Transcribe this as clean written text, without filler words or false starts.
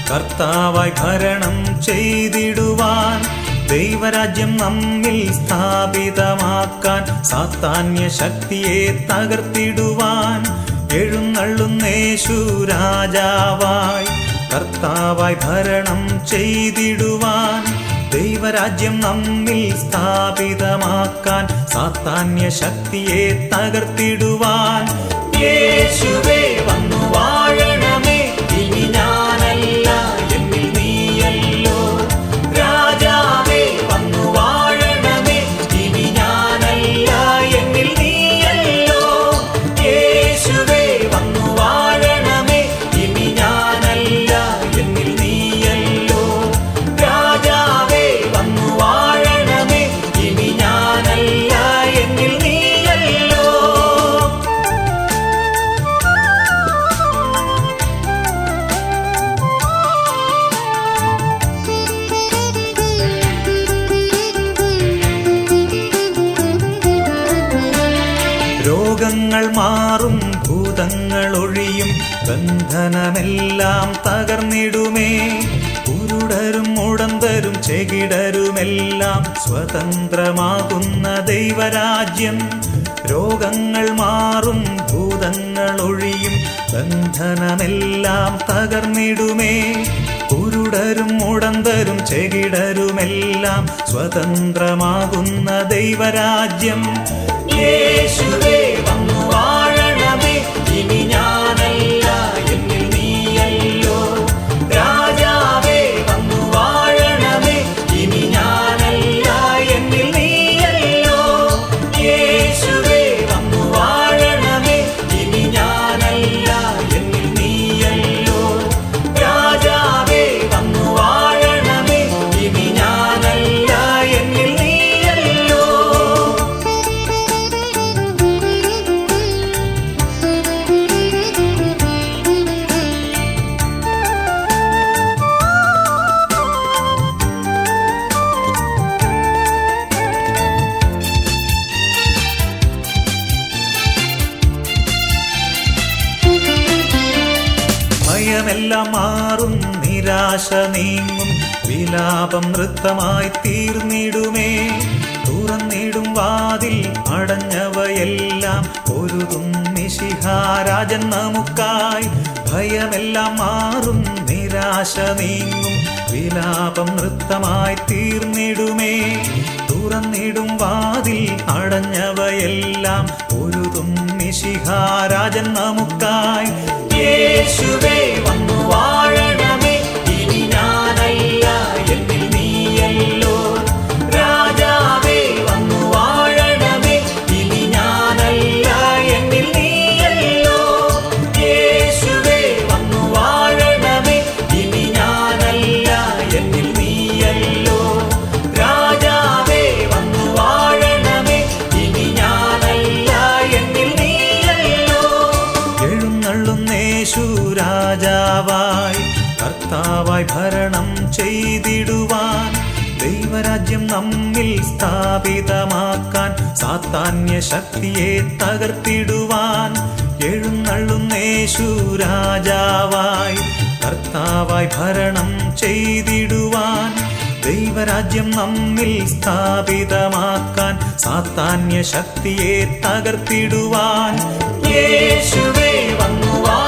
കർത്താവായി ഭരണം ചെയ്തിടുവാൻ, ദൈവരാജ്യം നമ്മിൽ സ്ഥാപിതമാക്കാൻ, സാത്താന്യ ശക്തിയെ തകർത്തിടുവാൻ എഴുന്നള്ളുന്നേശു രാജാവായി. കർത്താവായി ഭരണം ചെയ്തിടുവാൻ, ദൈവരാജ്യം നമ്മിൽ സ്ഥാപിതമാക്കാൻ, സാത്താന്യ ശക്തിയെ തകർത്തിടുവാൻ യേശുവേ വന്നു വാഴണമേ. ഇനി ഞാനല്ല, എന്നിൽ നീയല്ലോ. രാജാവേ വന്നു വാഴണമേ. ഇനി ഞാനല്ല, എന്നിൽ നീയല്ലോ. യേശുവേ വന്നു വാഴണമേ. ഇനി ഞാനല്ല, എന്നിൽ നീയല്ലോ. രാജാവേ വന്നു വാഴണമേ. ഇനി ഞാനല്ല, എന്നിൽ നീയല്ലോ. രോഗങ്ങൾ മാറും, ഭൂതങ്ങൾ ഒഴിയും, ബന്ധനമെല്ലാം തകർന്നിടുമേ. കുരുടരും മുടന്തരും ചെകിടരുമെല്ലാം സ്വതന്ത്രമാകുന്ന ദൈവരാജ്യം. രോഗങ്ങൾ മാറും, ഭൂതങ്ങൾ ഒഴിയും, ബന്ധനമെല്ലാം തകർന്നിടുമേ. കുരുടരും മുടന്തരും ചെകിടരുമെല്ലാം സ്വതന്ത്രമാകുന്ന ദൈവരാജ്യം. യേശുവേ വന്നു വാഴണമേ. ഇനി ഞാനല്ല, എന്നിൽ നീയല്ലോ. രാജാവേ വന്നു വാഴണമേ. ഇനി ഞാനല്ല, എന്നിൽ നീയല്ലോ. യേശുവേ വന്നു വാഴണമേ. ഇനി ഞാനല്ല, എന്നിൽ നീയല്ലോ. രാജാവേ വന്നു വാഴണമേ. ഇനി ഞാനല്ല, എന്നിൽ നീയല്ലോ. ഭയമെല്ലാം മാറും, നിരാശ നീങ്ങും, വിലാപം നൃത്തമായി തീർന്നിടുമേ. തുറന്നിടും വാതിൽ, അടഞ്ഞവയെല്ലാം പൊരുതും മിശിഹാരാജൻ നമുക്കായി. ഭയമെല്ലാം മാറും, നിരാശ നീങ്ങും, വിലാപം നൃത്തമായി തീർന്നിടുമേ. തുറന്നിടും വാതിൽ, അടഞ്ഞവയെല്ലാം പൊരുതും മിശിഹാരാജൻ നമുക്കായി. യേശുവേ വന്നു വാഴണമേ. ഇനി ഞാനല്ല, എന്നിൽ നീയല്ലോ. രാജാവേ വന്നു വാഴണമേ. ഇനി ഞാനല്ല, എന്നിൽ നീയല്ലോ. യേശുവേ വന്നു വാഴണമേ. ഇനി ഞാനല്ല, എന്നിൽ നീയല്ലോ. രാജാവേ വന്നു വാഴണമേ. ഇനി ഞാനല്ല, എന്നിൽ നീയല്ലോ. എഴുന്നള്ളുന്നേശു രാജാവായി, കർത്താവായി ഭരണം ചെയ്തിടുവാൻ, ദൈവരാജ്യം നമ്മിൽ സ്ഥാപിതമാക്കാൻ, സാത്താന്യ ശക്തിയെ തകർത്തിടുവാൻ എഴുന്നള്ളുന്നേശു രാജാവായി, കർത്താവായി ഭരണം ചെയ്തിടുവാൻ, ദൈവരാജ്യം നമ്മിൽ സ്ഥാപിതമാക്കാൻ, സാത്താന്യ ശക്തിയെ തകർത്തിടുവാൻ യേശുവേ വന്നു